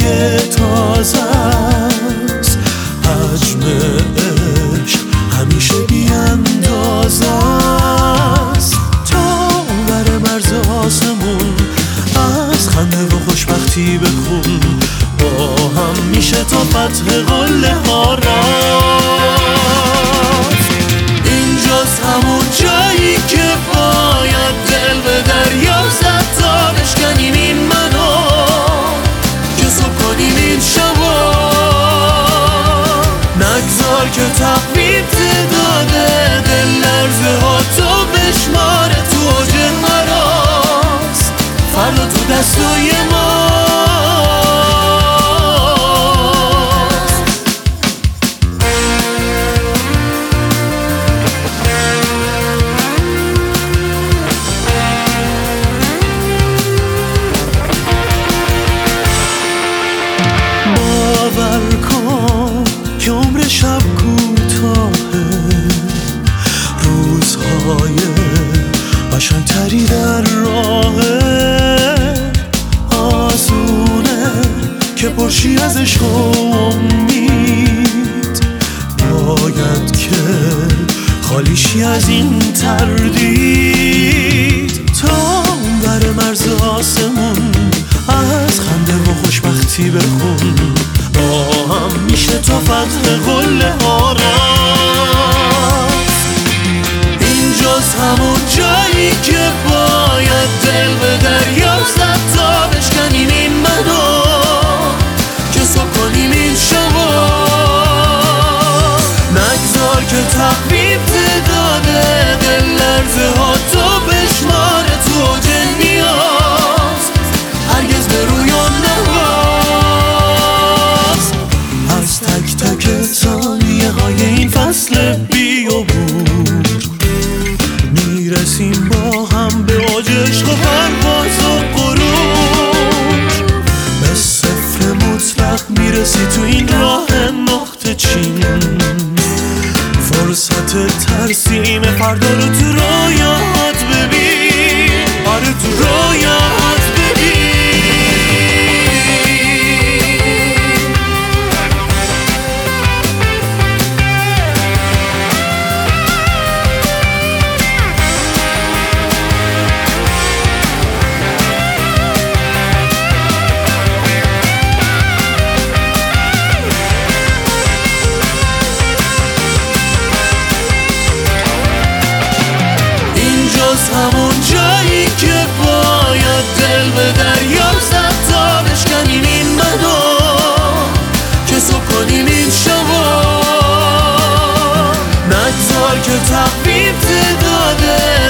تازه است، حجم عشق همیشه بی اندازه است. تا بر مرز آسمون از خنده و خوشبختی بخون، با هم میشه تا فتح قله ها رفت. اینجاست همون جایی که باید دل به دریا زد تا بشکنیم این منو، که صبح کنیم این شبا. نگذار که تقویم داده دل لرزه ها تو بشماره، تو اوج مراست فردا تو دستای ما. باور کن که عمر شب کوتاهه، روزهای قشنگتری در راهه. آسونه که پرشی از عشق و امید، باید که خالیشی از این تردید. تا بر مرز آسمون از خنده و خوشبختی بخون، با هم میشه تا فتح قله ها رفت. اینجاست همون جایی که باید دل به دریا زد تا بشکنیم این منو، که صبح کنیم این شبا. نگذار که تقویم داده دل لرزه ها تو بشماره، تو اوج نیاز هرگز به رویان نباز. از تک تک ثانیه های این فصل بیابور میرسیم با هم به اوج عشق و پرواز و غرور. به صفر مطلق میرسی تو این راه نقطه چین، فرصت ترسیم فردا رو تو رویات ببین، آره تو رویات ببین. همون جایی که باید دل به دریا زد تا بشکنیم این منو، که صبح کنیم این شبا. نگذار که تقویم داده